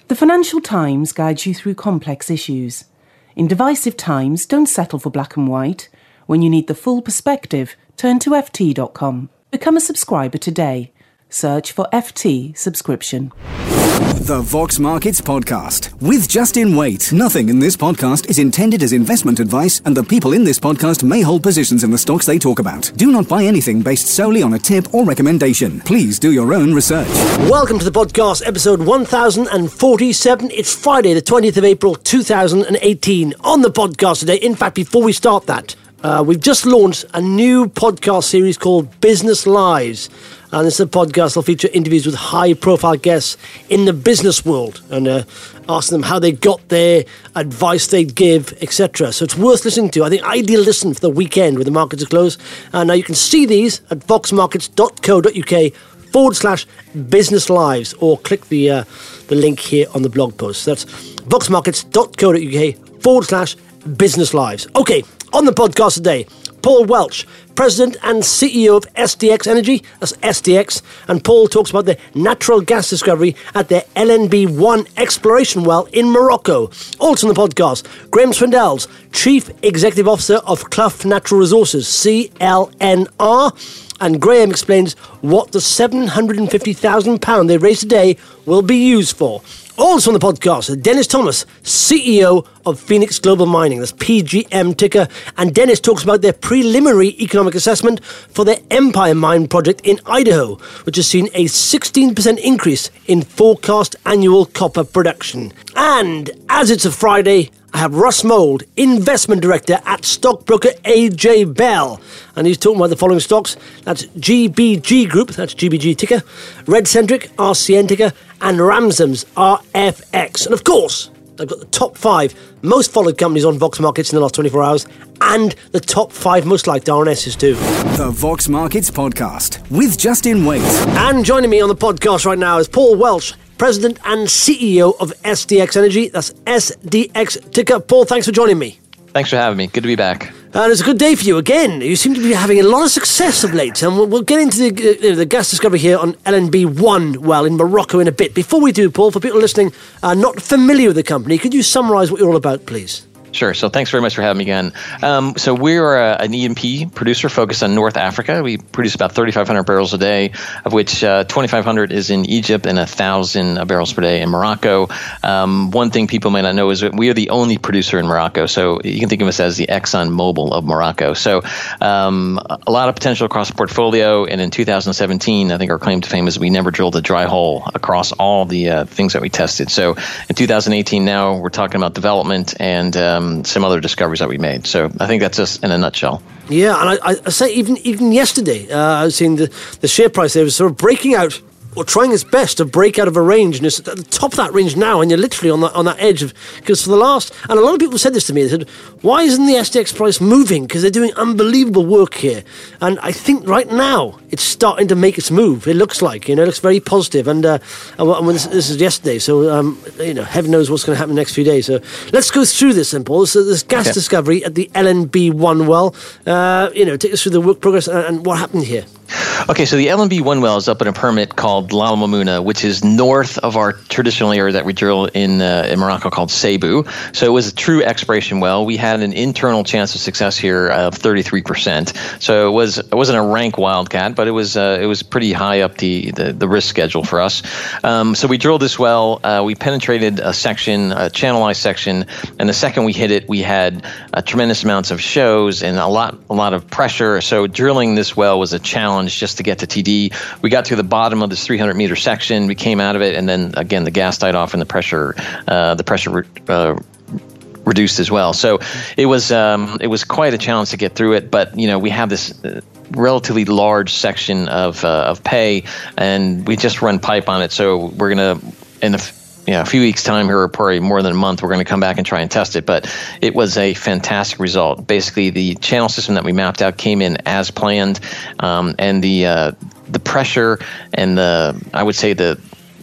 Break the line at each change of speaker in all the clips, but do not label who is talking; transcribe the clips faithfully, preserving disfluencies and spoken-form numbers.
The Financial Times guides you through complex issues. In divisive times, don't settle for black and white. When you need the full perspective, turn to F T dot com. Become a subscriber today. Search for F T subscription.
The Vox Markets Podcast with Justin Waite. Nothing in this podcast is intended as investment advice, and the people in this podcast may hold positions in the stocks they talk about. Do not buy anything based solely on a tip or recommendation. Please do your own research.
Welcome to the podcast, episode one thousand forty-seven. It's Friday, the twentieth of April, two thousand eighteen. On the podcast today, in fact, before we start that, uh, we've just launched a new podcast series called Business Lives. And this is a podcast that'll feature interviews with high-profile guests in the business world and uh, ask them how they got there, advice they'd give, et cetera. So it's worth listening to. I think ideal listen for the weekend when the markets are closed. And now you can see these at voxmarkets.co.uk forward slash business lives, or click the uh, the link here on the blog post. So that's voxmarkets.co.uk forward slash business lives. Okay, on the podcast today, Paul Welch, President and C E O of S D X Energy, that's S D X, and Paul talks about the natural gas discovery at their L N B one exploration well in Morocco. Also on the podcast, Graham Swindells, Chief Executive Officer of Clough Natural Resources, C L N R, and Graham explains what the seven hundred fifty thousand pounds they raised today will be used for. Also on the podcast, Dennis Thomas, C E O of Phoenix Global Mining, that's P G M ticker, and Dennis talks about their preliminary economic assessment for their Empire Mine project in Idaho, which has seen a sixteen percent increase in forecast annual copper production. And as it's a Friday, I have Russ Mould, Investment Director at stockbroker A J Bell, and he's talking about the following stocks. That's G B G Group, that's G B G ticker, Red Centric, R C N ticker, and Ramsams, R F X. And of course, I've got the top five most followed companies on Vox Markets in the last twenty-four hours, and the top five most liked R N Ss too.
The Vox Markets Podcast with Justin Waite.
And joining me on the podcast right now is Paul Welch, President and C E O of S D X Energy. That's S D X ticker. Paul, thanks for joining me.
Thanks for having me. Good to be back.
And it's a good day for you again. You seem to be having a lot of success of late. And we'll, we'll get into the, uh, the gas discovery here on L N B one well in Morocco in a bit. Before we do, Paul, for people listening uh, not familiar with the company, could you summarise what you're all about, please?
Sure. So thanks very much for having me again. Um, so we're a, an E and P producer focused on North Africa. We produce about thirty-five hundred barrels a day, of which uh, twenty-five hundred is in Egypt and one thousand barrels per day in Morocco. Um, one thing people may not know is that we are the only producer in Morocco. So you can think of us as the Exxon Mobil of Morocco. So um, a lot of potential across the portfolio. And in two thousand seventeen, I think our claim to fame is we never drilled a dry hole across all the uh, things that we tested. So in two thousand eighteen, now we're talking about development and um, some other discoveries that we made. So I think that's us in a nutshell.
Yeah, and I, I say even even yesterday, uh, I was seeing the, the share price there was sort of breaking out, or trying its best to break out of a range, and it's at the top of that range now, and you're literally on that on that edge of, because for the last, and a lot of people said this to me, they said, why isn't the S D X price moving? Because they're doing unbelievable work here. And I think right now it's starting to make its move. It looks like, you know, it looks very positive. And, uh, and this, this is yesterday, so um, you know, heaven knows what's going to happen in the next few days. So let's go through this, then, Paul. So this gas okay. discovery at the L N B one well. Uh, you know, take us through the work progress and, and what happened here.
Okay, so the L N B one well is up in a permit called Lal Mamouna, which is north of our traditional area that we drill in uh, in Morocco called Cebu. So it was a true exploration well. We had an internal chance of success here of thirty-three percent. So it was it wasn't a rank wildcat, but it was uh, it was pretty high up the, the, the risk schedule for us. Um, so we drilled this well. Uh, we penetrated a section, a channelized section, and the second we hit it, we had uh, tremendous amounts of shows and a lot a lot of pressure. So drilling this well was a challenge just to get to T D. We got to the bottom of this three hundred meter section. We came out of it, and then again the gas died off and the pressure uh, the pressure uh, reduced as well. So it was um, it was quite a challenge to get through it. But you know, we have this uh, relatively large section of uh, of pay, and we just run pipe on it. So we're gonna in a you know, a few weeks' time here, or probably more than a month, we're going to come back and try and test it. But it was a fantastic result. Basically, the channel system that we mapped out came in as planned, um, and the uh, the pressure and the I would say the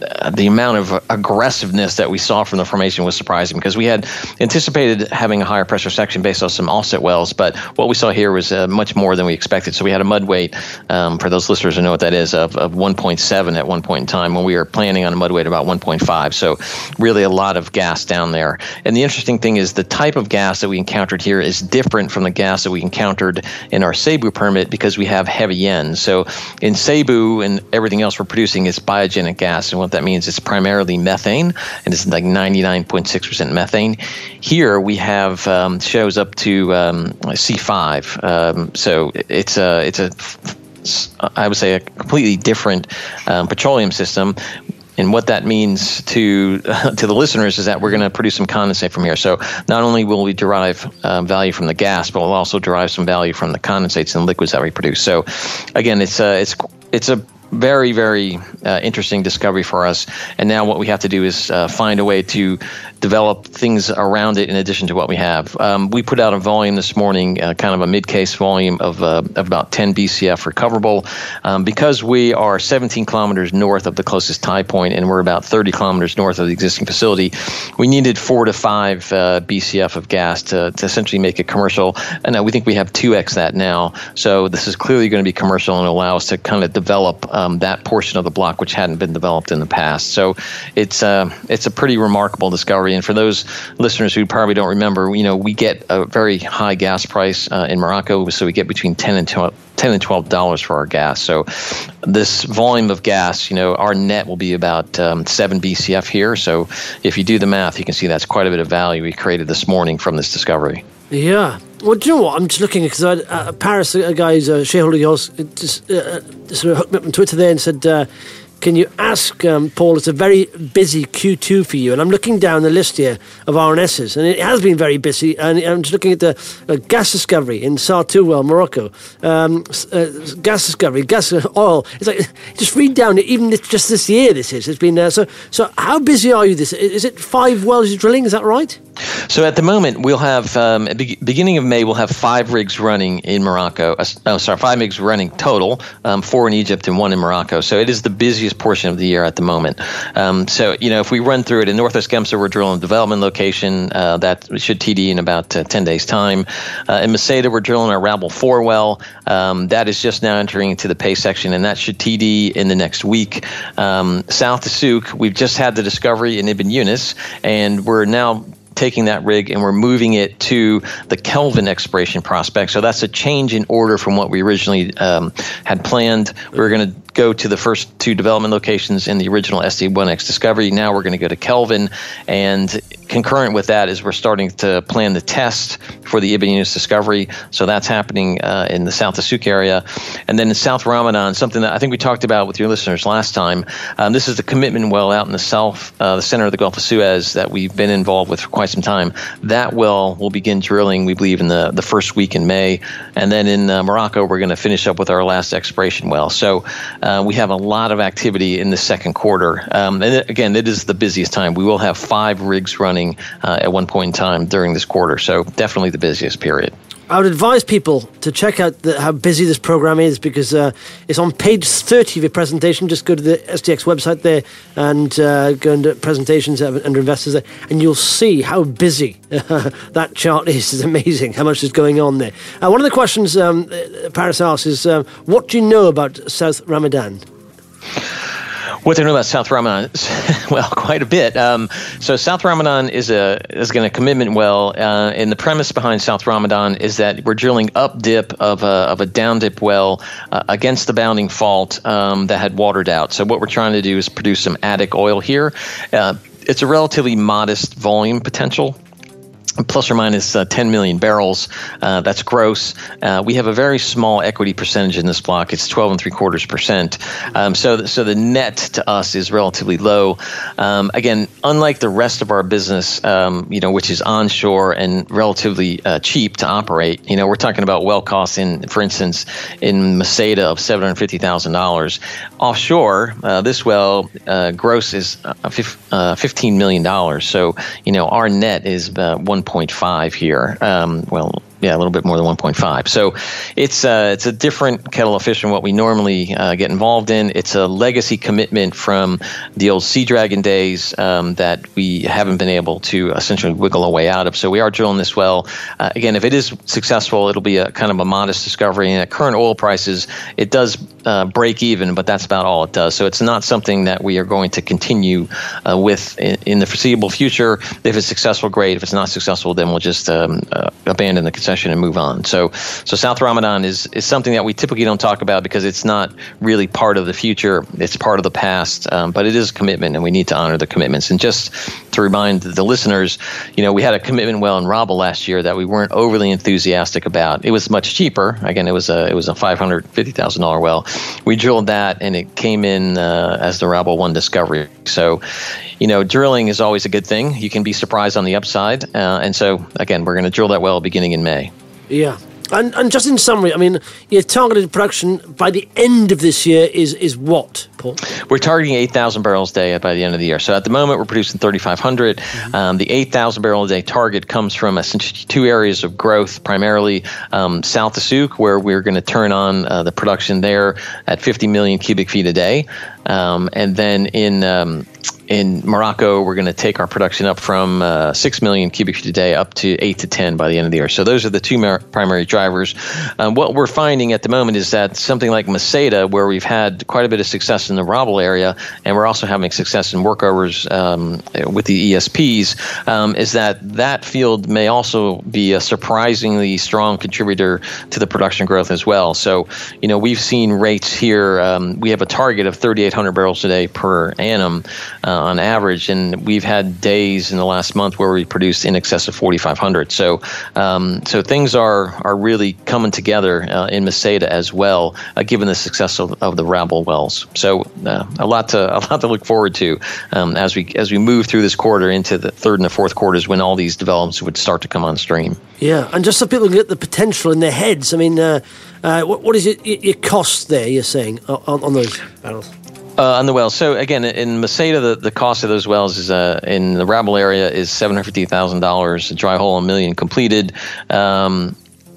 the amount of aggressiveness that we saw from the formation was surprising, because we had anticipated having a higher pressure section based on some offset wells, but what we saw here was uh, much more than we expected. So we had a mud weight, um, for those listeners who know what that is, of, of one point seven at one point in time, when we were planning on a mud weight about one point five. So really a lot of gas down there. And the interesting thing is the type of gas that we encountered here is different from the gas that we encountered in our Cebu permit, because we have heavy yen. So in Cebu and everything else we're producing is biogenic gas, and what that means is primarily methane, and it's like ninety-nine point six percent methane. Here we have um, shows up to um, C five. Um, so it's a it's a I would say a completely different um, petroleum system. And what that means to uh, to the listeners is that we're going to produce some condensate from here. So not only will we derive uh, value from the gas, but we'll also derive some value from the condensates and liquids that we produce. So again, it's a, it's it's a very, very uh, interesting discovery for us. And now what we have to do is uh, find a way to develop things around it in addition to what we have. Um, we put out a volume this morning, uh, kind of a mid-case volume of, uh, of about ten B C F recoverable. Um, because we are seventeen kilometers north of the closest tie point, and we're about thirty kilometers north of the existing facility, we needed four to five uh, B C F of gas to, to essentially make it commercial. And uh, we think we have two X that now. So this is clearly going to be commercial and allow us to kind of develop um, that portion of the block which hadn't been developed in the past. So it's, uh, it's a pretty remarkable discovery. And for those listeners who probably don't remember, you know, we get a very high gas price uh, in Morocco, so we get between ten and twelve dollars for our gas. So this volume of gas, you know, our net will be about um, seven B C F here. So if you do the math, you can see that's quite a bit of value we created this morning from this discovery.
Yeah. Well, do you know what? I'm just looking, because I had uh, Paris, a guy who's a shareholder of yours, just uh, sort of hooked me up on Twitter there and said, uh, can you ask um, Paul, it's a very busy Q two for you. And I'm looking down the list here of R N Ss, and it has been very busy. And I'm just looking at the uh, gas discovery in Sartouwel, well, Morocco. Um, uh, gas discovery, gas uh, oil. It's like, just read down it, even just this year this is. It's been uh, so, so how busy are you this? Is it five wells you're drilling? Is that right?
So at the moment, we'll have, um, at the beginning of May, we'll have five rigs running in Morocco. Uh, oh, sorry, five rigs running total, um, four in Egypt and one in Morocco. So it is the busiest portion of the year at the moment. Um, so, you know, if we run through it, in Northwest Gemsa, we're drilling a development location. Uh, that should T D in about uh, ten days' time. Uh, in Maseda, we're drilling our Rabel four well. Um, that is just now entering into the pay section, and that should T D in the next week. Um, South to Souk, we've just had the discovery in Ibn Yunus, and we're now taking that rig and we're moving it to the Kelvin exploration prospect. So that's a change in order from what we originally um, had planned. We were going to go to the first two development locations in the original S D one X discovery. Now we're going to go to Kelvin, and concurrent with that is we're starting to plan the test for the Ibn Yunus discovery. So that's happening uh, in the South of Souk area. And then in South Ramadan, something that I think we talked about with your listeners last time, um, this is the commitment well out in the south, uh, the center of the Gulf of Suez that we've been involved with for quite some time. That well will begin drilling, we believe, in the, the first week in May. And then in uh, Morocco, we're going to finish up with our last exploration well. So uh, we have a lot of activity in the second quarter. Um, and it, again, it is the busiest time. We will have five rigs running uh, at one point in time during this quarter. So definitely the busiest period.
I would advise people to check out the, how busy this program is, because uh, it's on page thirty of your presentation. Just go to the S D X website there and uh, go into presentations under investors there, and you'll see how busy uh, that chart is. It's amazing how much is going on there. Uh, one of the questions um, Paris asks is, um, what do you know about South Ramadan?
What do I know about South Ramadan? Well, quite a bit. Um, so South Ramadan is a is going to commitment well, uh, and the premise behind South Ramadan is that we're drilling up dip of a of a down dip well uh, against the bounding fault um, that had watered out. So what we're trying to do is produce some attic oil here. Uh, it's a relatively modest volume potential. Plus or minus uh, ten million barrels. Uh, that's gross. Uh, we have a very small equity percentage in this block. It's twelve and three quarters percent. Um, so, so the net to us is relatively low. Um, again, unlike the rest of our business, um, you know, which is onshore and relatively uh, cheap to operate. You know, we're talking about well costs in, for instance, in Maseda of seven hundred fifty thousand dollars. Offshore, uh, this well uh, gross is uh, fifteen million dollars. So, you know, our net is uh, one point five here. Um, well, yeah, a little bit more than one point five. So it's uh, it's a different kettle of fish from what we normally uh, get involved in. It's a legacy commitment from the old Sea Dragon days um, that we haven't been able to essentially wiggle our way out of. So we are drilling this well. Uh, again, if it is successful, it'll be a kind of a modest discovery. And at current oil prices, it does uh, break even, but that's about all it does. So it's not something that we are going to continue uh, with in, in the foreseeable future. If it's successful, great. If it's not successful, then we'll just um, uh, abandon the concession and move on. So, so South Ramadan is is something that we typically don't talk about because it's not really part of the future. It's part of the past, um, but it is a commitment, and we need to honor the commitments. And just to remind the listeners, you know, we had a commitment well in Rabbel last year that we weren't overly enthusiastic about. It was much cheaper. Again, it was a it was a five hundred fifty thousand dollars well. We drilled that, and it came in uh, as the Rabbel one discovery. So, you know, drilling is always a good thing. You can be surprised on the upside. Uh, and so, again, we're going to drill that well beginning in May.
Yeah. And, and just in summary, I mean, your targeted production by the end of this year is is what, Paul?
We're targeting eight thousand barrels a day by the end of the year. So at the moment, we're producing thirty-five hundred. Mm-hmm. Um, the eight thousand barrel a day target comes from essentially two areas of growth, primarily um, South Tasuk, where we're going to turn on uh, the production there at fifty million cubic feet a day. Um, and then in um, in Morocco, we're going to take our production up from uh, six million cubic feet a day up to eight to ten by the end of the year. So those are the two mar- primary drivers. Um, what we're finding at the moment is that something like Maseda, where we've had quite a bit of success in the Rabbel area, and we're also having success in workovers um, with the E S Ps, um, is that that field may also be a surprisingly strong contributor to the production growth as well. So, you know, we've seen rates here. Um, we have a target of thirty-eight hundred barrels a day per annum uh, on average, and we've had days in the last month where we produced in excess of forty-five hundred. So, um, so things are are really coming together uh, in Maseda as well, uh, given the success of, of the Rabbel wells. So, uh, a lot to a lot to look forward to um, as we as we move through this quarter into the third and the fourth quarters, when all these developments would start to come on stream.
Yeah, and just so people can get the potential in their heads, I mean, uh, uh, what, what is it, your cost there, you're saying, on, on those barrels?
Uh, on the wells. So again, in Maseda, the, the cost of those wells is uh, in the Rabbel area is seven hundred fifty thousand dollars. A dry hole, a million completed. Um,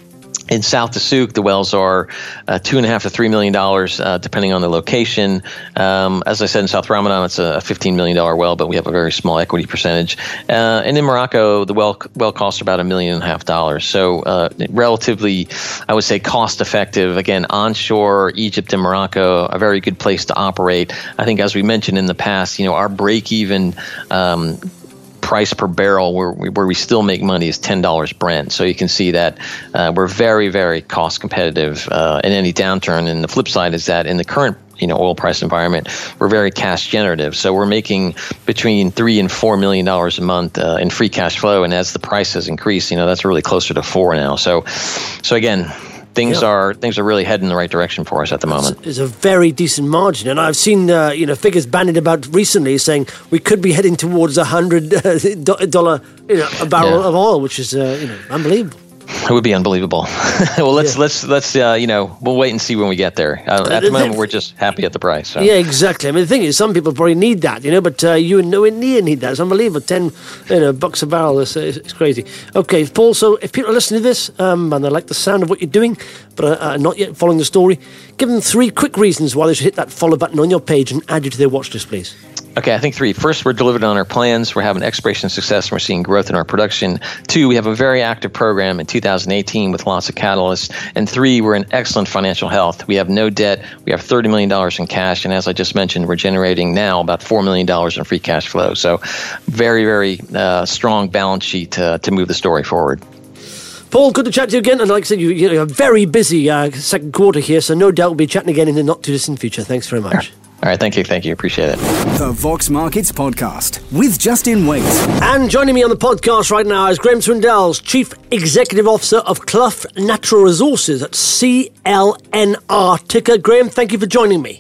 In South Tasuk, the wells are uh, two and a half to three million dollars, uh, depending on the location. Um, as I said, in South Ramadan, it's a fifteen million dollars well, but we have a very small equity percentage. Uh, and in Morocco, the well well costs about a million and a half dollars. So uh, relatively, I would say, cost effective. Again, onshore, Egypt and Morocco, a very good place to operate. I think, as we mentioned in the past, you know, our break even. Um, price per barrel where we, where we still make money is ten dollars Brent. So you can see that uh, we're very, very cost competitive uh, in any downturn. And the flip side is that in the current you know, oil price environment, we're very cash generative. So we're making between three and four million dollars a month uh, in free cash flow. And as the price has increased, you know, that's really closer to four now. So, so again, Things yeah. are things are really heading in the right direction for us at the moment.
It's, it's a very decent margin, and I've seen uh, you know figures bandied about recently saying we could be heading towards a hundred dollar you know, a barrel yeah. of oil, which is uh, you know unbelievable.
It would be unbelievable. well, let's yeah. let's let's uh, you know we'll wait and see when we get there. Uh, at the moment, we're just happy at the price. So.
Yeah, exactly. I mean, the thing is, some people probably need that, you know, but uh, you nowhere near need that. It's unbelievable. Ten, you know, bucks a barrel. It's, it's crazy. Okay, Paul. So, if people are listening to this um, and they like the sound of what you're doing, but are not yet following the story, give them three quick reasons why they should hit that follow button on your page and add you to their watch list, please.
Okay, I think three. First, we're delivering on our plans. We're having exploration success, and we're seeing growth in our production. Two, we have a very active program in two thousand eighteen with lots of catalysts. And three, we're in excellent financial health. We have no debt. We have thirty million dollars in cash. And as I just mentioned, we're generating now about four million dollars in free cash flow. So very, very uh, strong balance sheet uh, to move the story forward.
Paul, good to chat to you again. And like I said, you, you're very busy uh, second quarter here, so no doubt we'll be chatting again in the not-too-distant future. Thanks very much.
All right, thank you, thank you, appreciate it.
The Vox Markets Podcast with Justin Waite.
And joining me on the podcast right now is Graham Swindells, Chief Executive Officer of Clough Natural Resources at C L N R ticker. Graham, thank you for joining me.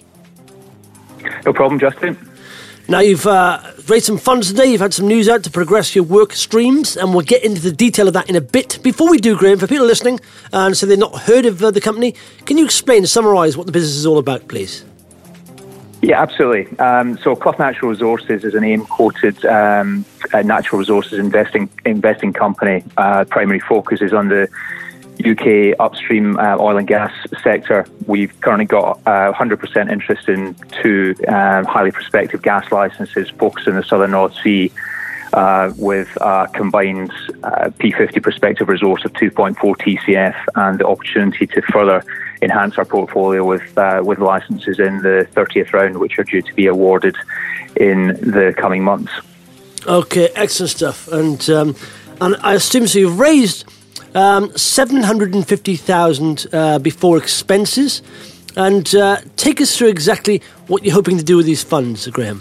No problem, Justin.
Now, you've uh, raised some funds today, you've had some news out to progress your work streams, and we'll get into the detail of that in a bit. Before we do, Graham, for people listening, and uh, so they've not heard of uh, the company, can you explain and summarise what the business is all about, please?
Yeah, absolutely. Um, so Clough Natural Resources is an A I M-quoted um, uh, natural resources investing investing company. Uh, primary focus is on the U K upstream uh, oil and gas sector. We've currently got uh, one hundred percent interest in two uh, highly prospective gas licenses focused in the southern North Sea, uh, with a combined uh, P fifty prospective resource of two point four T C F and the opportunity to further enhance our portfolio with uh, with licenses in the thirtieth round, which are due to be awarded in the coming months.
Okay, excellent stuff. And um, and I assume so you've raised Um, seven hundred fifty thousand uh, before expenses. And uh, take us through exactly what you're hoping to do with these funds, Graham.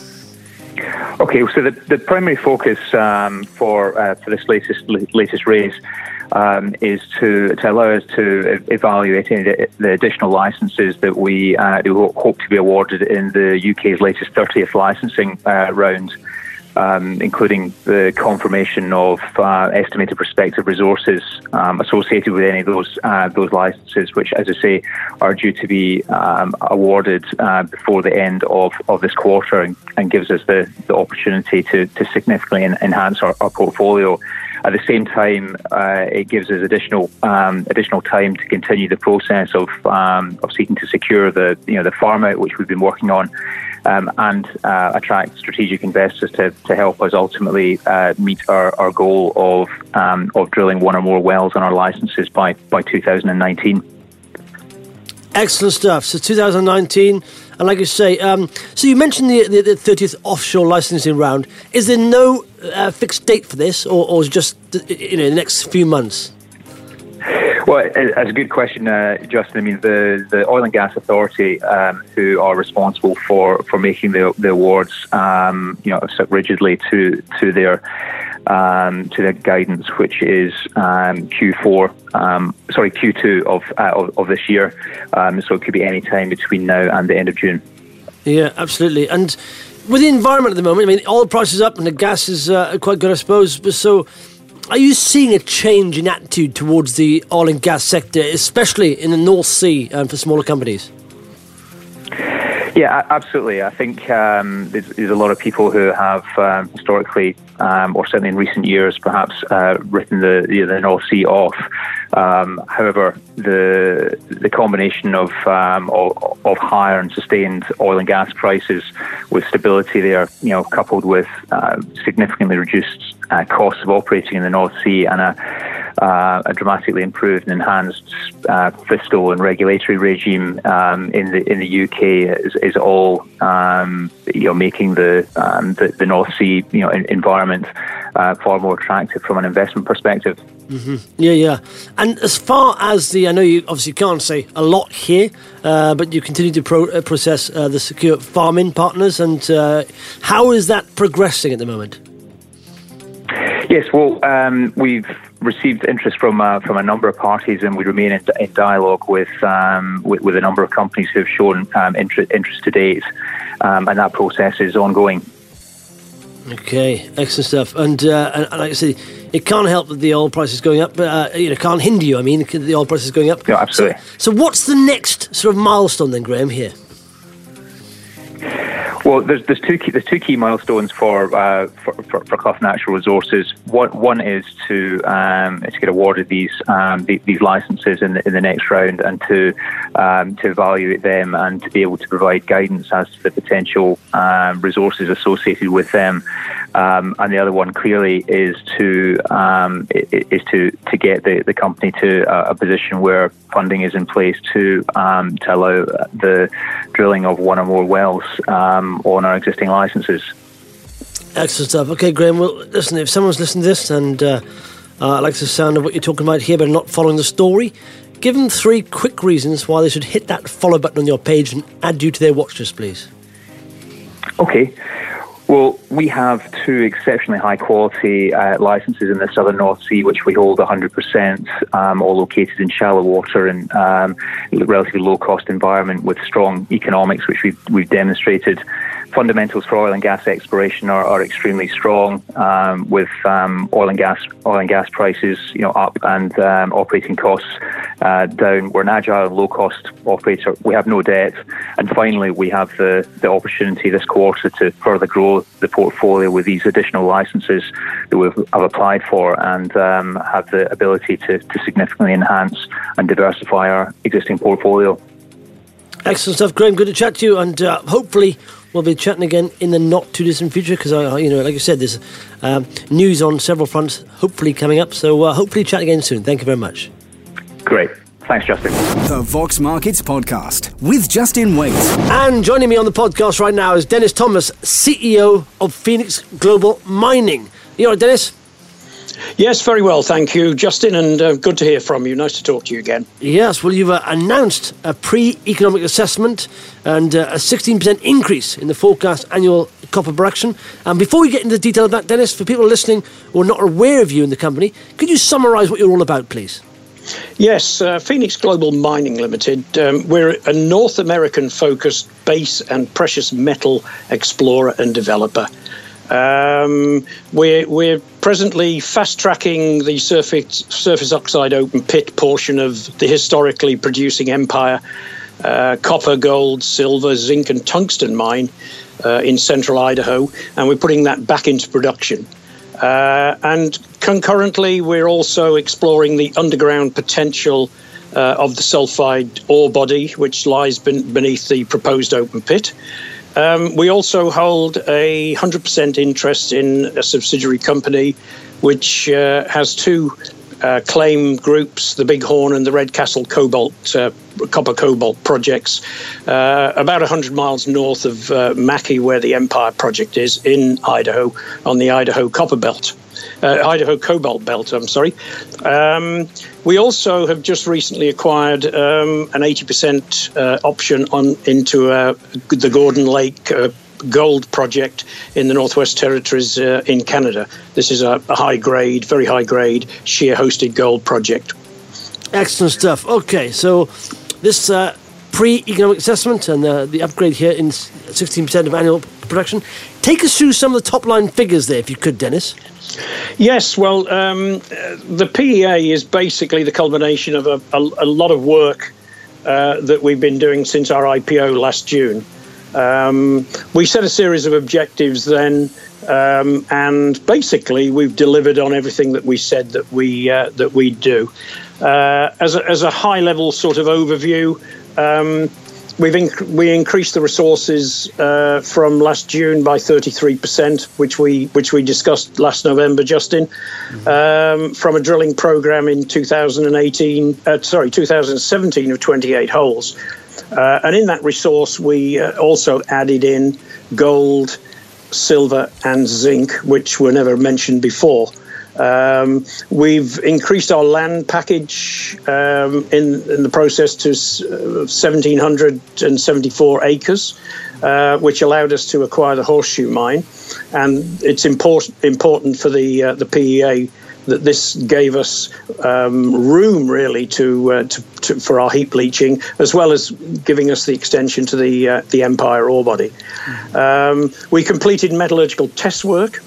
Okay, so the, the primary focus um, for uh, for this latest latest raise um, is to, to allow us to evaluate any of the additional licenses that we uh, do hope to be awarded in the U K's latest thirtieth licensing uh, round. Um, including the confirmation of uh, estimated prospective resources um, associated with any of those uh, those licenses, which, as I say, are due to be um, awarded uh, before the end of, of this quarter, and, and gives us the, the opportunity to, to significantly en- enhance our, our portfolio. At the same time, uh, it gives us additional um, additional time to continue the process of um, of seeking to secure the you know the farm out, which we've been working on. Um, and uh, attract strategic investors to, to help us ultimately uh, meet our, our goal of um, of drilling one or more wells on our licenses by, by two thousand nineteen.
Excellent stuff. So two thousand nineteen, and like you say, um, so you mentioned the, the, the thirtieth offshore licensing round. Is there no uh, fixed date for this, or, or is it just you know the next few months?
Well, that's a good question, uh, Justin. I mean, the, the Oil and Gas Authority, um, who are responsible for, for making the, the awards, um, you know, stuck rigidly to to their um, to their guidance, which is um, Q four, um, sorry, Q two of, uh, of of this year. Um, so it could be any time between now and the end of June.
Yeah, absolutely. And with the environment at the moment, I mean, oil prices up and the gas is uh, quite good, I suppose. So, are you seeing a change in attitude towards the oil and gas sector, especially in the North Sea and for smaller companies?
Yeah, absolutely. I think um, there's, there's a lot of people who have um, historically, um, or certainly in recent years, perhaps uh, written the, the the North Sea off. Um, however, the the combination of, um, of of higher and sustained oil and gas prices, with stability there, you know, coupled with uh, significantly reduced uh, costs of operating in the North Sea and a Uh, a dramatically improved and enhanced uh, fiscal and regulatory regime um, in the in the U K is, is all um, you know making the um, the, the North Sea you know in, environment uh, far more attractive from an investment perspective.
Mm-hmm. Yeah, yeah. And as far as the, I know you obviously can't say a lot here, uh, but you continue to pro- uh, process uh, the secure farm-in partners, and uh, how is that progressing at the moment?
Yes, well, um, we've received interest from uh, from a number of parties, and we remain in, in dialogue with, um, with with a number of companies who have shown um, interest, interest to date, um, and that process is ongoing.
Okay, excellent stuff. And, uh, and, and like I said, it can't help that the oil price is going up, but uh, you know, it can't hinder you. I mean, the oil price is going up.
No, absolutely.
So, so what's the next sort of milestone then, Graham, here?
Well, there's there's two key, there's two key milestones for uh, for, for, for Clough Natural Resources. One one is to um, to get awarded these um, the, these licenses in the, in the next round, and to um, to evaluate them and to be able to provide guidance as to the potential um, resources associated with them. Um, and the other one clearly is to um, is to to get the, the company to a, a position where funding is in place to um, to allow the drilling of one or more wells um, on our existing licenses.
Excellent stuff. Okay, Graham. Well, listen, if someone's listening to this and uh, uh, likes the sound of what you're talking about here, but not following the story, give them three quick reasons why they should hit that follow button on your page and add you to their watch list, please.
Okay. Well, we have two exceptionally high-quality uh, licenses in the southern North Sea, which we hold one hundred percent, um, all located in shallow water and um, relatively low-cost environment with strong economics, which we've, we've demonstrated. Fundamentals for oil and gas exploration are, are extremely strong, um, with um, oil and gas oil and gas prices, you know, up and um, operating costs uh, down. We're an agile and low-cost operator. We have no debt. And finally, we have the, the opportunity this quarter to further grow the portfolio with these additional licenses that we've have applied for, and um, have the ability to, to significantly enhance and diversify our existing portfolio.
Excellent stuff, Graham. Good to chat to you, and uh, hopefully we'll be chatting again in the not too distant future, because I, you know, like I said, there's um, news on several fronts, hopefully coming up. So uh, hopefully chat again soon. Thank you very much.
Great. Thanks, Justin.
The Vox Markets Podcast with Justin Waite.
And joining me on the podcast right now is Dennis Thomas, C E O of Phoenix Global Mining. You all right, Dennis?
Yes, very well, thank you, Justin, and uh, good to hear from you. Nice to talk to you again.
Yes, well, you've uh, announced a pre-economic assessment and uh, a sixteen percent increase in the forecast annual copper production. And before we get into the detail of that, Dennis, for people listening who are not aware of you in the company, could you summarise what you're all about, please?
Yes, uh, Phoenix Global Mining Limited. Um, we're a North American-focused base and precious metal explorer and developer. Um, we're, we're presently fast-tracking the surface, surface oxide open pit portion of the historically producing Empire uh, copper, gold, silver, zinc and tungsten mine uh, in central Idaho, and we're putting that back into production. Uh, and concurrently, we're also exploring the underground potential uh, of the sulfide ore body, which lies ben- beneath the proposed open pit. Um, we also hold a one hundred percent interest in a subsidiary company which uh, has two uh, claim groups, the Bighorn and the Red Castle Cobalt, uh, copper cobalt projects, uh, about one hundred miles north of uh, Mackay, where the Empire project is, in Idaho, on the Idaho Copper Belt. Uh, Idaho Cobalt Belt, I'm sorry. Um, we also have just recently acquired um, an eighty percent uh, option on into uh, the Gordon Lake uh, gold project in the Northwest Territories uh, in Canada. This is a, a high-grade, very high-grade, shear-hosted gold project.
Excellent stuff. Okay, so this uh, pre-economic assessment and uh, the upgrade here in sixteen percent of annual production. Take us through some of the top-line figures there, if you could, Dennis.
Yes, well, um, the P E A is basically the culmination of a, a, a lot of work uh, that we've been doing since our I P O last June. Um, we set a series of objectives then, um, and basically we've delivered on everything that we said that we uh, that we'd do. Uh, as a, as a high-level sort of overview, um, we've inc- we increased the resources uh, from last June by thirty-three percent, which we which we discussed last November, Justin, mm-hmm. um, from a drilling program in two thousand eighteen, uh, sorry, two thousand seventeen of twenty-eight holes. Uh, and in that resource, we uh, also added in gold, silver and zinc, which were never mentioned before. Um, we've increased our land package um, in, in the process to uh, one thousand seven hundred seventy-four acres, uh, which allowed us to acquire the Horseshoe Mine. And it's important important for the uh, the P E A that this gave us um, room really to, uh, to, to for our heap leaching, as well as giving us the extension to the uh, the Empire ore body. Mm-hmm. Um, we completed metallurgical test work,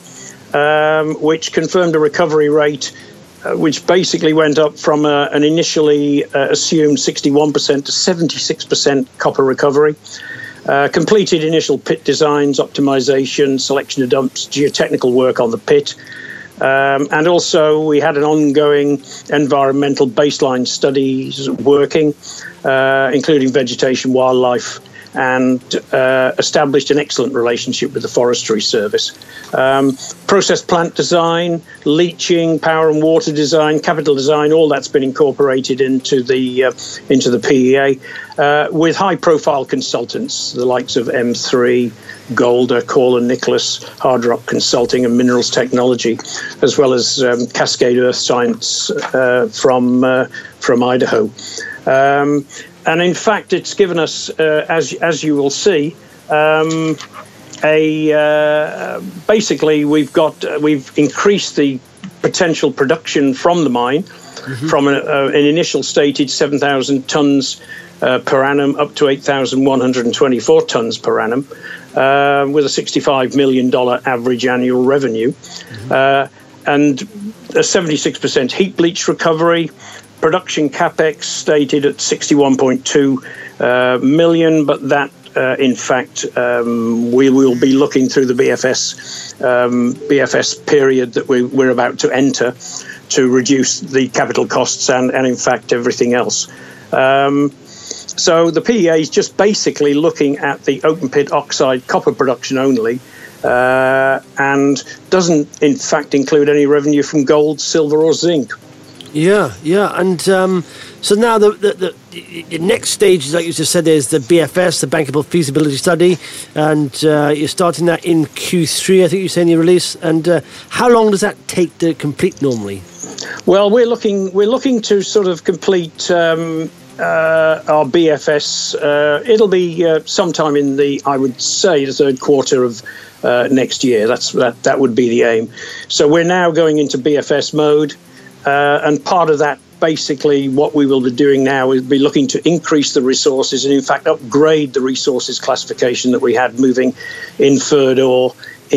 um, which confirmed a recovery rate uh, which basically went up from uh, an initially uh, assumed sixty-one percent to seventy-six percent copper recovery. Uh, completed initial pit designs, optimization, selection of dumps, geotechnical work on the pit. Um, and also we had an ongoing environmental baseline studies working, uh, including vegetation, wildlife, and uh, established an excellent relationship with the Forestry Service. Um, process plant design, leaching, power and water design, capital design, all that's been incorporated into the uh, into the P E A uh, with high-profile consultants, the likes of M three, Golder, Corlin Nicholas, Hard Rock Consulting and Minerals Technology, as well as um, Cascade Earth Science uh, from uh, from Idaho. Um, and in fact, it's given us, uh, as as you will see, um, a uh, basically we've got uh, we've increased the potential production from the mine mm-hmm. from an, uh, an initial stated seven thousand tons uh, per annum up to eight thousand one hundred twenty-four tons per annum, uh, with a sixty-five million dollars average annual revenue, mm-hmm. uh, and a seventy-six percent heap leach recovery. production capex stated at sixty-one point two uh, million, but that uh, in fact um, we will be looking through the B F S um, B F S period that we, we're about to enter to reduce the capital costs and, and in fact everything else. Um, so the P E A is just basically looking at the open pit oxide copper production only, uh, and doesn't in fact include any revenue from gold, silver or zinc.
Yeah, yeah, and um, so now the, the the the next stage, like you just said, is the B F S, the bankable feasibility study, and uh, you're starting that in Q three, I think you say in your release. And uh, how long does that take to complete normally?
Well, we're looking we're looking to sort of complete um, uh, our B F S. Uh, it'll be uh, sometime in the, I would say, the third quarter of uh, next year. That's that that would be the aim. So we're now going into B F S mode. Uh, and part of that, basically, what we will be doing now is be looking to increase the resources and, in fact, upgrade the resources classification that we had, moving inferred ore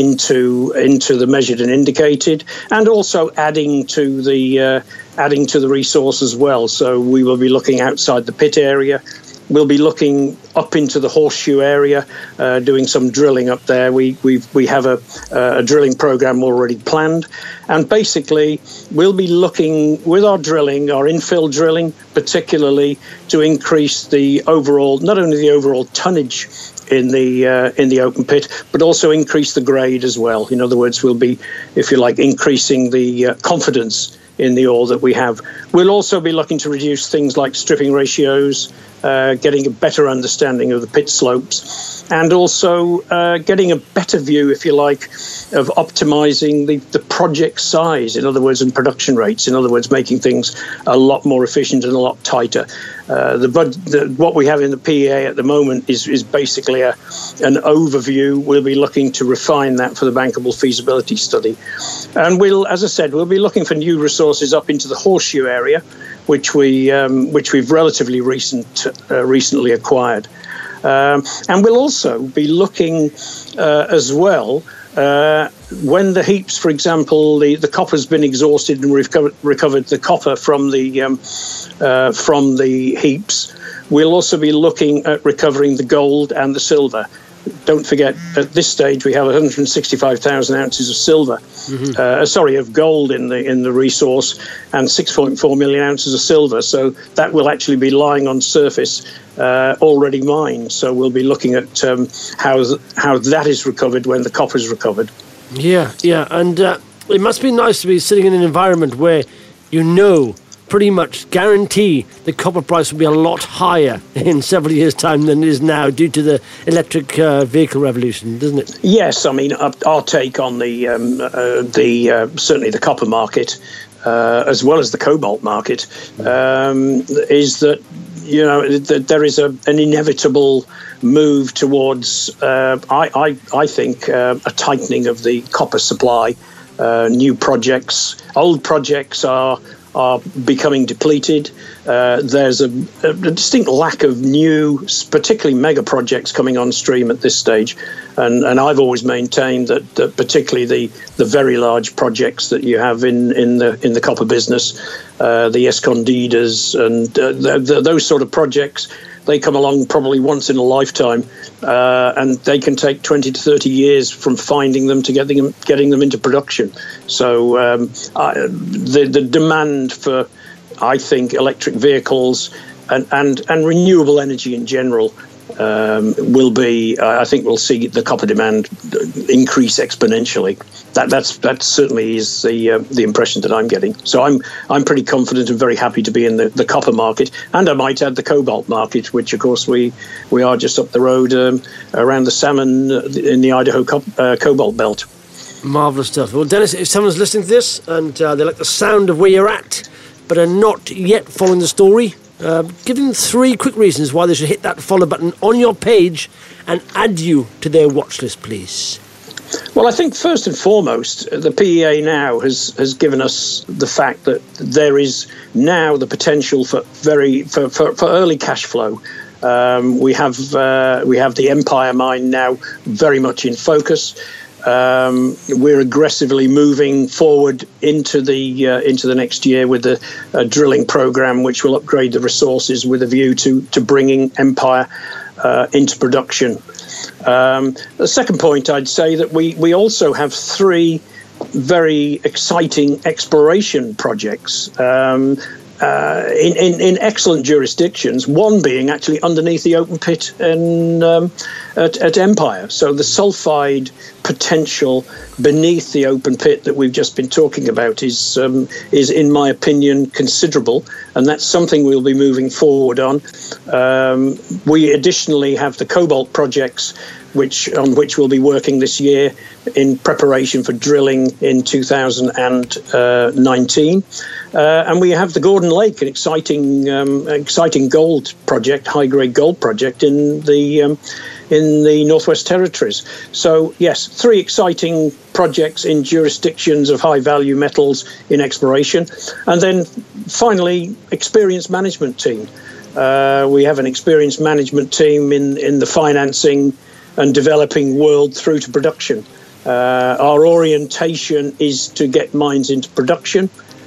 into into the measured and indicated, and also adding to the uh, adding to the resource as well. So we will be looking outside the pit area. We'll be looking up into the horseshoe area, uh, doing some drilling up there. We we we have a, a drilling program already planned, and basically we'll be looking with our drilling, our infill drilling, particularly to increase the overall, not only the overall tonnage in the uh, in the open pit, but also increase the grade as well. In other words, we'll be, if you like, increasing the uh, confidence in the ore that we have. We'll also be looking to reduce things like stripping ratios, uh, getting a better understanding of the pit slopes, and also uh, getting a better view, if you like, of optimizing the, the project size, in other words, and production rates, in other words, making things a lot more efficient and a lot tighter. Uh, the, the what we have in the P E A at the moment is, is basically a, an overview. We'll be looking to refine that for the bankable feasibility study. And we'll, as I said, we'll be looking for new resources up into the horseshoe area, which, we, um, which we've relatively recent, uh, recently acquired. Um, and we'll also be looking uh, as well, uh, when the heaps, for example, the, the copper's been exhausted and we've recovered, recovered the copper from the, um, uh, from the heaps, we'll also be looking at recovering the gold and the silver. Don't forget, at this stage, we have one hundred sixty-five thousand ounces of silver, mm-hmm. uh, sorry, of gold in the in the resource, and six point four million ounces of silver. So that will actually be lying on surface, uh, already mined. So we'll be looking at um, how how that is recovered when the copper is recovered.
Yeah, yeah, and uh, it must be nice to be sitting in an environment where you know, pretty much guarantee the copper price will be a lot higher in several years' time than it is now due to the electric uh, vehicle revolution, doesn't it?
Yes, I mean, our, our take on the um, uh, the uh, certainly the copper market, uh, as well as the cobalt market, um, is that, you know, that there is a, an inevitable move towards, uh, I, I, I think, uh, a tightening of the copper supply. Uh, new projects, old projects are are becoming depleted. Uh, there's a, a distinct lack of new, particularly mega projects coming on stream at this stage. And, and I've always maintained that, that particularly the, the very large projects that you have in, in the in the copper business, uh, the Escondidas and uh, the, the, those sort of projects, they come along probably once in a lifetime, uh, and they can take twenty to thirty years from finding them to getting them, getting them into production. So um, I, the, the demand for, I think, electric vehicles and, and, and renewable energy in general um, will be, I think we'll see the copper demand increase exponentially. That that's that certainly is the uh, the impression that I'm getting. So I'm I'm pretty confident and very happy to be in the, the copper market, and I might add the cobalt market, which of course we we are just up the road um, around the salmon in the Idaho co- uh, cobalt belt.
Marvellous stuff. Well, Dennis, if someone's listening to this and uh, they like the sound of where you're at, but are not yet following the story, uh, give them three quick reasons why they should hit that follow button on your page and add you to their watch list, please.
Well, I think first and foremost, the P E A now has, has given us the fact that there is now the potential for very for, for, for early cash flow. Um, we have uh, we have the Empire mine now very much in focus. Um, we're aggressively moving forward into the uh, into the next year with a, a drilling program, which will upgrade the resources with a view to to bringing Empire uh, into production. Um, the second point, I'd say that we we also have three very exciting exploration projects. Um, Uh, in, in, in excellent jurisdictions, one being actually underneath the open pit in, um, at, at Empire. So the sulfide potential beneath the open pit that we've just been talking about is, um, is in my opinion, considerable. And that's something we'll be moving forward on. Um, we additionally have the cobalt projects, which on which we'll be working this year in preparation for drilling in two thousand nineteen. Uh, and we have the Gordon Lake, an exciting, um, exciting gold project, high-grade gold project in the um, in the Northwest Territories. So yes, three exciting projects in jurisdictions of high-value metals in exploration, and then finally, experienced management team. Uh, we have an experienced management team in in the financing and developing world through to production. Uh, our orientation is to get mines into production.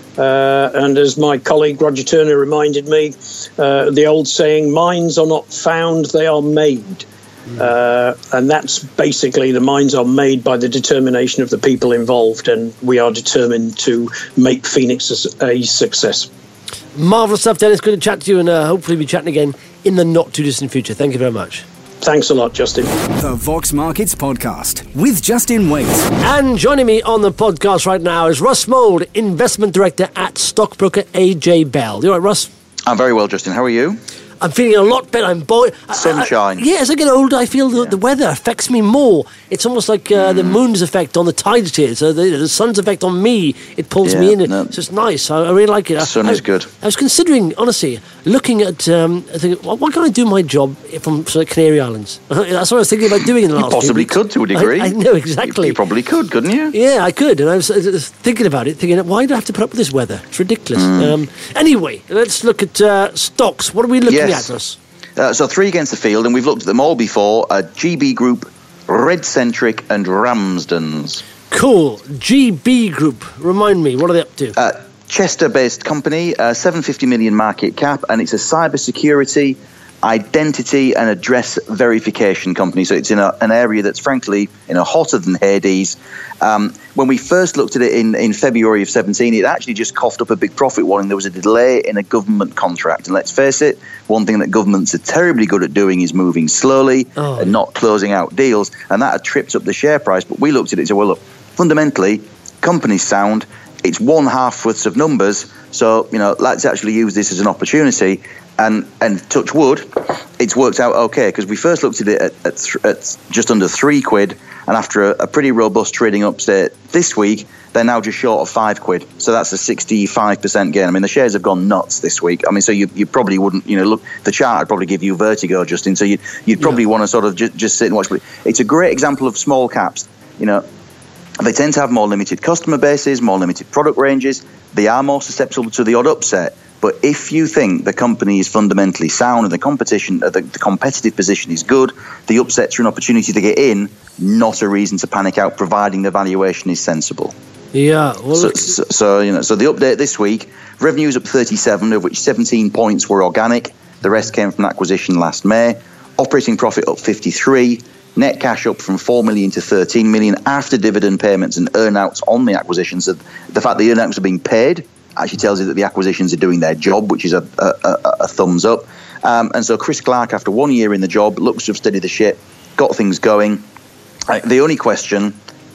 Uh, and as my colleague Roger Turner reminded me, uh, the old saying, mines are not found, they are made. Mm. Uh, and that's basically, the mines are made by the determination of the people involved, and we are determined to make Phoenix a, a success.
Marvellous stuff, Dennis. Good to chat to you, and uh, hopefully be chatting again in the not-too-distant future. Thank you very much.
Thanks a lot, Justin.
The Vox Markets Podcast with Justin Waite.
And joining me on the podcast right now is Russ Mould, Investment Director at stockbroker A J Bell. You all right, Russ?
I'm very well, Justin. How are you?
I'm feeling a lot better. I'm boy.
Sunshine.
I, I, yeah, as I get older, I feel the, yeah. the weather affects me more. It's almost like uh, mm. the moon's effect on the tides here. So the, the sun's effect on me, it pulls yeah, me in. No. So it's nice. I, I really like it.
The sun
I,
is good.
I was considering, honestly, looking at, um, I think, what, what can I do my job from sort of Canary Islands? That's what I was thinking about doing in the
you
last
You possibly
few
could to a degree.
I, I know, exactly.
You, you probably could, couldn't you?
Yeah, I could. And I was, I was thinking about it, thinking, why do I have to put up with this weather? It's ridiculous. Mm. Um, anyway, let's look at uh, stocks. What are we looking
yes.
at, Russ?
Uh, so three against the field, and we've looked at them all before. Uh, G B Group, Red Centric and Ramsdens.
Cool. G B Group, remind me, what are they up to?
Uh, Chester-based company, uh, seven hundred fifty million market cap, and it's a cybersecurity, identity and address verification company. So it's in a, an area that's frankly you know hotter than Hades. Um, when we first looked at it in, in February of seventeen, it actually just coughed up a big profit warning. There was a delay in a government contract. And let's face it, one thing that governments are terribly good at doing is moving slowly oh. and not closing out deals. And that had tripped up the share price. But we looked at it and said, well, look, fundamentally, company's sound. It's one half worth of numbers. So, you know, let's actually use this as an opportunity. And and touch wood, it's worked out okay, because we first looked at it at, at, th- at just under three quid, and after a, a pretty robust trading upset this week, they're now just short of five quid. So that's a sixty-five percent gain. I mean, the shares have gone nuts this week. I mean, so you you probably wouldn't, you know, look, the chart would probably give you vertigo, Justin. So you'd, you'd probably yeah. want to sort of just, just sit and watch. But it's a great example of small caps. You know, they tend to have more limited customer bases, more limited product ranges. They are more susceptible to the odd upset. But if you think the company is fundamentally sound and the competition, the, the competitive position is good, the upsets are an opportunity to get in, not a reason to panic out, providing the valuation is sensible.
Yeah. Well,
so, so, so you know, so the update this week: revenues up thirty-seven, of which seventeen points were organic. The rest came from acquisition last May. Operating profit up fifty-three. Net cash up from four million to thirteen million after dividend payments and earnouts on the acquisitions. So the fact the earnouts are being paid actually tells you that the acquisitions are doing their job, which is a, a, a, a thumbs up. Um, and so Chris Clark, after one year in the job, looks to have steadied the ship, got things going. Uh, the only question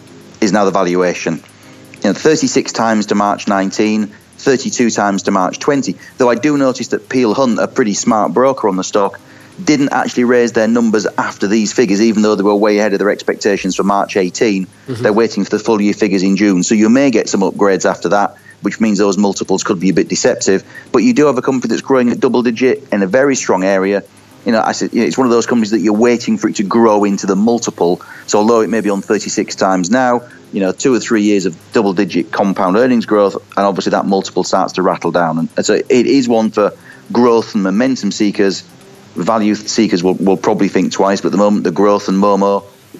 is now the valuation. You know, thirty-six times to March nineteen, thirty-two times to March twenty. Though I do notice that Peel Hunt, a pretty smart broker on the stock, didn't actually raise their numbers after these figures, even though they were way ahead of their expectations for March eighteen. Mm-hmm. They're waiting for the full year figures in June. So you may get some upgrades after that, which means those multiples could be a bit deceptive. But you do have a company that's growing at double digit in a very strong area. You know, I said you know, it's one of those companies that you're waiting for it to grow into the multiple. So although it may be on thirty-six times now, you know, two or three years of double digit compound earnings growth, and obviously that multiple starts to rattle down. And so it is one for growth and momentum seekers. Value seekers will, will probably think twice, but at the moment the growth and Momo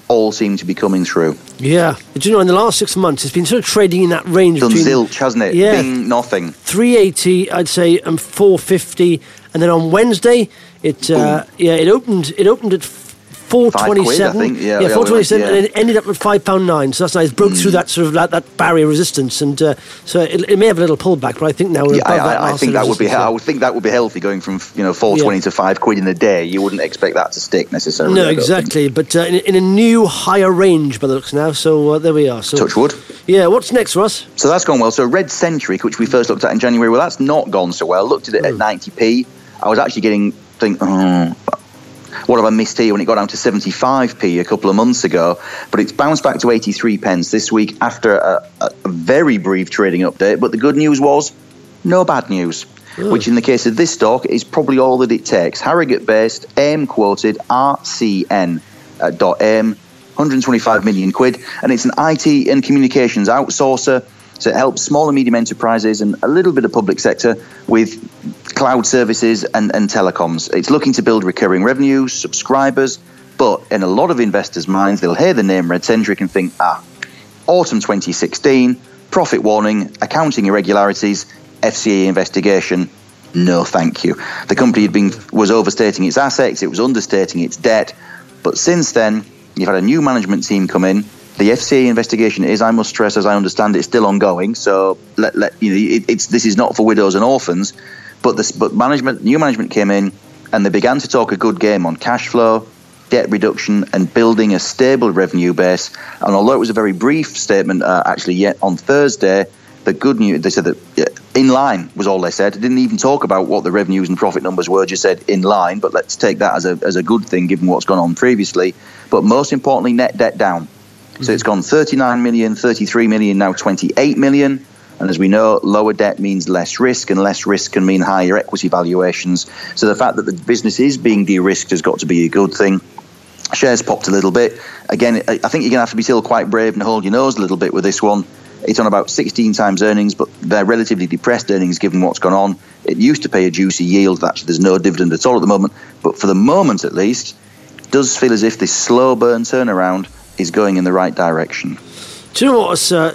all seem to be coming through.
Yeah. But you know, in the last six months, it's been sort of trading in that range.
Done
between,
zilch, hasn't it?
Yeah.
Bing, nothing.
three eighty, I'd say, and four fifty. And then on Wednesday, it uh, yeah, it opened it opened at four twenty-seven.
I think. Yeah,
yeah,
yeah,
four twenty-seven,
yeah.
and it ended up at five pound nine. So that's nice. It broke mm. through that sort of that, that barrier resistance, and uh, so it, it may have a little pullback. But I think now we're
yeah,
above
I,
that.
I, I think that would be.
Yeah.
I would think that would be healthy, going from you know four twenty yeah. to five quid in a day. You wouldn't expect that to stick necessarily.
No, exactly. But uh, in, in a new higher range by the looks now. So uh, there we are. So
touch wood.
Yeah. What's next, Ross?
So that's gone well. So Red Centric, which we first looked at in January, well, that's not gone so well. Looked at it mm. at ninety p. I was actually getting think. Oh, what have I missed here when it got down to seventy-five p a couple of months ago? But it's bounced back to eighty-three pence this week after a, a, a very brief trading update. But the good news was no bad news, oh. which in the case of this stock is probably all that it takes. Harrogate-based, AIM quoted, R C N uh, dot AIM, one hundred twenty-five million quid. And it's an I T and communications outsourcer. So it helps small and medium enterprises and a little bit of public sector with cloud services and, and telecoms. It's looking to build recurring revenues, subscribers, but in a lot of investors' minds, they'll hear the name Red Centric and think, ah, autumn twenty sixteen, profit warning, accounting irregularities, F C A investigation. No, thank you. The company had been was overstating its assets, it was understating its debt, but since then, you've had a new management team come in. The F C A investigation is, I must stress, as I understand it, still ongoing. So let, let you know, it, it's this is not for widows and orphans. But this, but management, new management came in, and they began to talk a good game on cash flow, debt reduction, and building a stable revenue base. And although it was a very brief statement, uh, actually, yet on Thursday, the good news, they said that uh, in line was all they said. They didn't even talk about what the revenues and profit numbers were. Just said in line. But let's take that as a as a good thing, given what's gone on previously. But most importantly, net debt down. So it's gone thirty-nine million, thirty-three million, now twenty-eight million. And as we know, lower debt means less risk, and less risk can mean higher equity valuations. So the fact that the business is being de-risked has got to be a good thing. Shares popped a little bit. Again, I think you're going to have to be still quite brave and hold your nose a little bit with this one. It's on about sixteen times earnings, but they're relatively depressed earnings given what's gone on. It used to pay a juicy yield. Actually, there's no dividend at all at the moment. But for the moment, at least, it does feel as if this slow burn turnaround is going in the right direction.
Do you know what? Uh,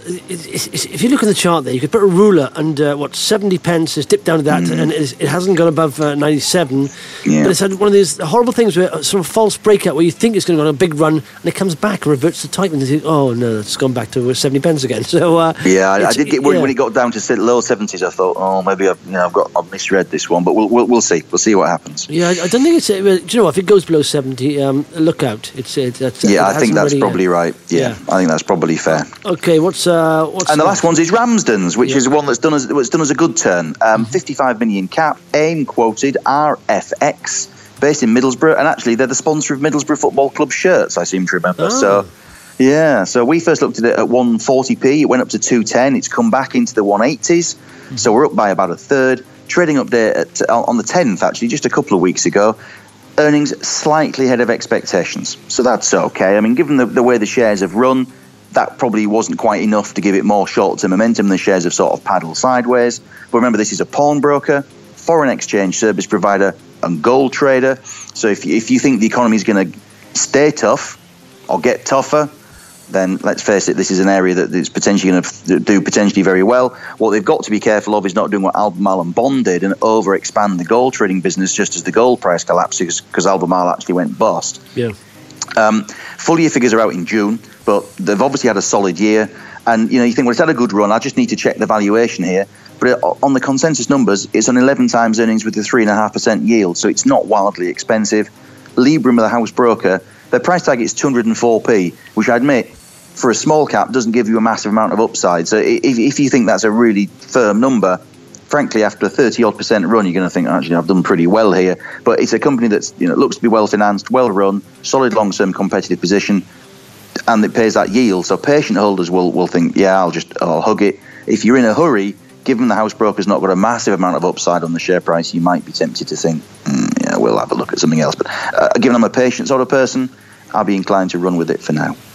if you look at the chart there, you could put a ruler and uh, what seventy pence has dipped down to that, mm. and it hasn't gone above uh, ninety-seven. Yeah. But it's had one of these horrible things where sort of false breakout where you think it's going to go on a big run, and it comes back and reverts to type, and you think, oh no, it's gone back to seventy pence again. So uh,
yeah, I, I did get worried yeah. when it got down to low seventies. I thought, oh, maybe I've you know I've got I've misread this one, but we'll we'll, we'll see. We'll see what happens.
Yeah, I, I don't think it's. Uh, do you know if it goes below seventy, um, look out. It's it, that's,
yeah,
it
I think that's
really,
probably right. Yeah, yeah, I think that's probably fair.
Okay, what's uh, what's
and the last one is Ramsden's, which yeah. is one that's done as what's done as a good turn. Um, mm-hmm. fifty-five million cap, AIM quoted, R F X, based in Middlesbrough, and actually they're the sponsor of Middlesbrough Football Club shirts, I seem to remember. Oh. So, yeah, so we first looked at it at one forty p. It went up to two ten. It's come back into the one eighties. Mm-hmm. So we're up by about a third. Trading update at, on the tenth, actually, just a couple of weeks ago. Earnings slightly ahead of expectations, so that's okay. I mean, given the, the way the shares have run, that probably wasn't quite enough to give it more short-term momentum. The shares have sort of paddled sideways. But remember, this is a pawnbroker, foreign exchange service provider, and gold trader. So if you, if you think the economy is going to stay tough or get tougher, then let's face it, this is an area that is potentially going to do potentially very well. What they've got to be careful of is not doing what Albemarle and Bond did and over-expand the gold trading business just as the gold price collapses, because Albemarle actually went bust.
Yeah.
Um, full year figures are out in June, but they've obviously had a solid year. And, you know, you think, well, it's had a good run. I just need to check the valuation here. But it, on the consensus numbers, it's on eleven times earnings with a three point five percent yield. So it's not wildly expensive. Librum, the house broker, their price tag is two hundred four p, which I admit, for a small cap, doesn't give you a massive amount of upside. So if, if you think that's a really firm number, frankly, after a thirty odd percent run, you're going to think, actually, I've done pretty well here. But it's a company that's, you know, looks to be well financed, well run, solid long term competitive position, and it pays that yield. So patient holders will will think, yeah, I'll just I'll hug it. If you're in a hurry, given the house broker's not got a massive amount of upside on the share price, you might be tempted to think, mm, yeah, we'll have a look at something else. But uh, given I'm a patient sort of person, I'll be inclined to run with it for now.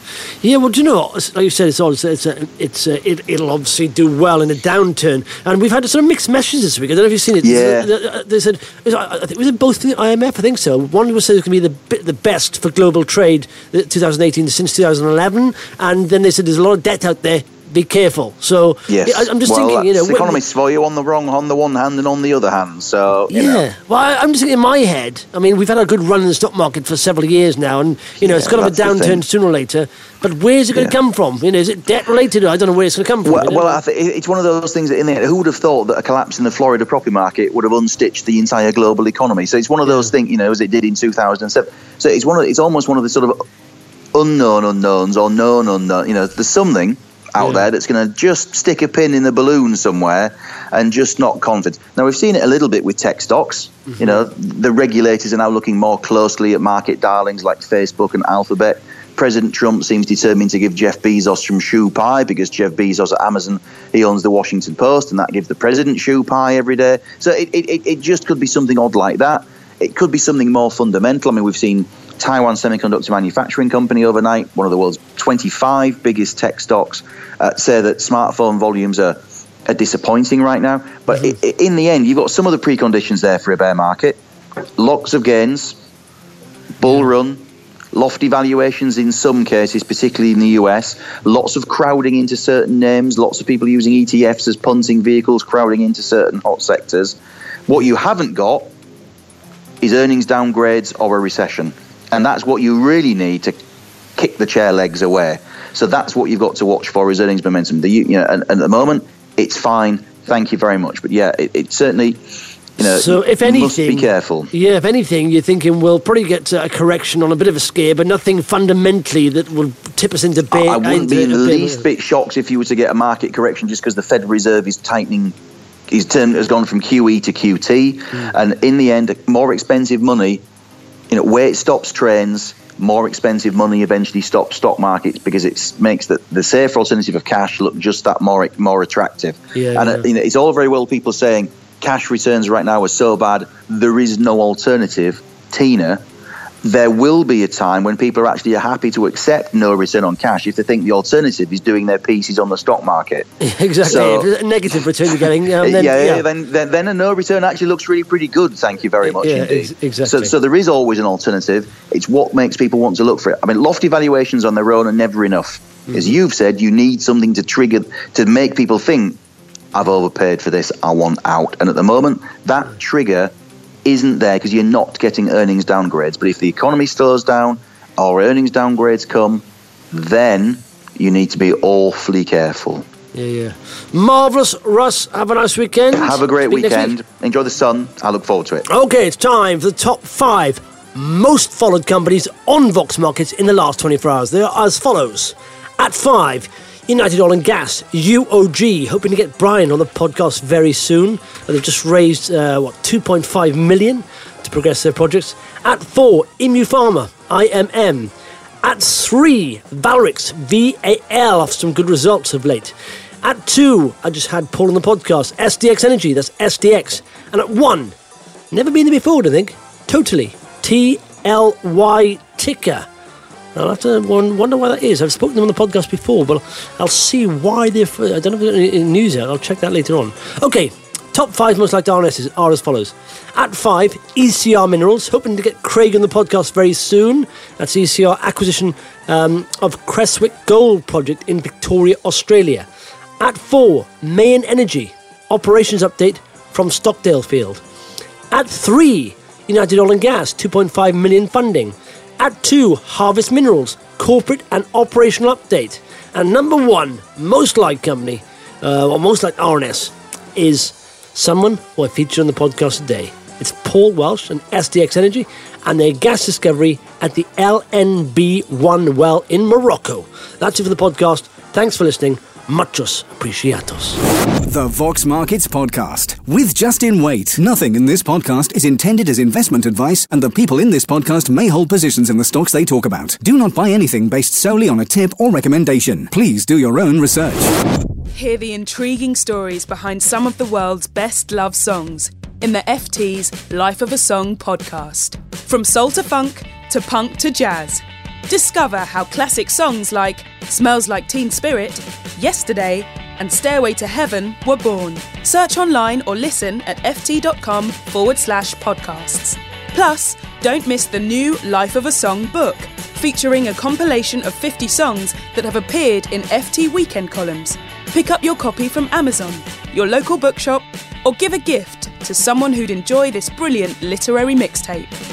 Yeah, well, do you know, like you said, it's all, it's, it's, a, it's a, it, it'll obviously do well in a downturn. And we've had sort of mixed messages this week. I don't know if you've seen it.
Yeah.
They said, I think, was it both the I M F? I think so. One was said it was going to be the, the best for global trade twenty eighteen since two thousand eleven. And then they said there's a lot of debt out there. Be careful. So
yes.
I, I'm just
well,
thinking, you know,
economists for you on the wrong, on the one hand and on the other hand. So you
yeah.
know.
Well, I, I'm just thinking in my head. I mean, we've had a good run in the stock market for several years now, and you know,
yeah,
it's got to have a downturn sooner or later. But where's it going to
yeah.
come from? You know, is it debt related? I don't know where it's going to come from.
Well,
you know?
well I th- it's one of those things that in the end, who would have thought that a collapse in the Florida property market would have unstitched the entire global economy? So it's one of those yeah. things, you know, as it did in two thousand seven. So it's one of, it's almost one of the sort of unknown unknowns or known unknown. You know, there's something out yeah. there that's going to just stick a pin in the balloon somewhere and just knock confidence. Now, we've seen it a little bit with tech stocks. Mm-hmm. You know, the regulators are now looking more closely at market darlings like Facebook and Alphabet. President Trump seems determined to give Jeff Bezos some shoe pie because Jeff Bezos at Amazon, he owns the Washington Post, and that gives the president shoe pie every day. So it, it, it just could be something odd like that. It could be something more fundamental. I mean, we've seen Taiwan Semiconductor Manufacturing Company overnight, one of the world's twenty-five biggest tech stocks, uh, say that smartphone volumes are, are disappointing right now. But mm-hmm. I, in the end, you've got some of the preconditions there for a bear market. Lots of gains, bull run, lofty valuations in some cases, particularly in the U S, lots of crowding into certain names, lots of people using E T Fs as punting vehicles, crowding into certain hot sectors. What you haven't got is earnings downgrades or a recession. And that's what you really need to kick the chair legs away. So that's what you've got to watch for is earnings momentum. The, you know, and, and at the moment, it's fine. Thank you very much. But yeah, it, it certainly, you know, so if anything, must be careful.
Yeah, if anything, you're thinking we'll probably get a correction on a bit of a scare, but nothing fundamentally that will tip us into bear.
I wouldn't be in the least bit shocked if you were to get a market correction just because the Federal Reserve is tightening. His term has gone from Q E to Q T, mm. and in the end, more expensive money. You know, where it stops trains, more expensive money eventually stops stock markets because it makes the, the safer alternative of cash look just that more more attractive. Yeah, and yeah. Uh, you know, it's all very well people saying cash returns right now are so bad, there is no alternative. Tina, there will be a time when people are actually happy to accept no return on cash if they think the alternative is doing their pieces on the stock market.
Exactly. So, if a negative return you're getting. Um, then,
yeah,
yeah.
Then, then then a no return actually looks really pretty good. Thank you very much
yeah,
indeed.
Ex- exactly.
So, so there is always an alternative. It's what makes people want to look for it. I mean, lofty valuations on their own are never enough. Mm. As you've said, you need something to trigger, to make people think, I've overpaid for this, I want out. And at the moment, that trigger isn't there because you're not getting earnings downgrades. But if the economy slows down or earnings downgrades come, then you need to be awfully careful.
Yeah, yeah. Marvellous. Russ, have a nice weekend.
Have a great
Speak
weekend.
Week.
Enjoy the sun. I look forward to it.
Okay, it's time for the top five most followed companies on Vox Markets in the last twenty-four hours. They are as follows. At five, United Oil and Gas, U O G, hoping to get Brian on the podcast very soon. They've just raised, uh, what, two point five million to progress their projects. At four, Imu Pharma, I M M. At three, Valrix, V A L, off some good results of late. At two, I just had Paul on the podcast, S D X Energy, that's S D X. And at one, never been there before, I think, Totally, T L Y ticker. I'll have to wonder why that is. I've spoken to them on the podcast before, but I'll see why they're... I don't know if there's any news yet. I'll check that later on. Okay, top five most liked R N Ss are as follows. At five, E C R Minerals, hoping to get Craig on the podcast very soon. That's E C R acquisition um, of Creswick Gold Project in Victoria, Australia. At four, Mayen Energy, operations update from Stockdale Field. At three, United Oil and Gas, two point five million funding. At two, Harvest Minerals, corporate and operational update. And number one, most liked company, uh, or most liked R N S, is someone who I featured on the podcast today. It's Paul Welsh and S D X Energy and their gas discovery at the L N B one well in Morocco. That's it for the podcast. Thanks for listening. Muchos apreciados.
The Vox Markets Podcast with Justin Waite. Nothing in this podcast is intended as investment advice, and the people in this podcast may hold positions in the stocks they talk about. Do not buy anything based solely on a tip or recommendation. Please do your own research.
Hear the intriguing stories behind some of the world's best love songs in the F T's Life of a Song podcast. From soul to funk to punk to jazz, Discover how classic songs like Smells Like Teen Spirit, Yesterday, and Stairway to Heaven were born. Search online or listen at ft.com forward slash podcasts. Plus, don't miss the new Life of a Song book, featuring a compilation of fifty songs that have appeared in F T weekend columns. Pick up your copy from Amazon, your local bookshop, or give a gift to someone who'd enjoy this brilliant literary mixtape.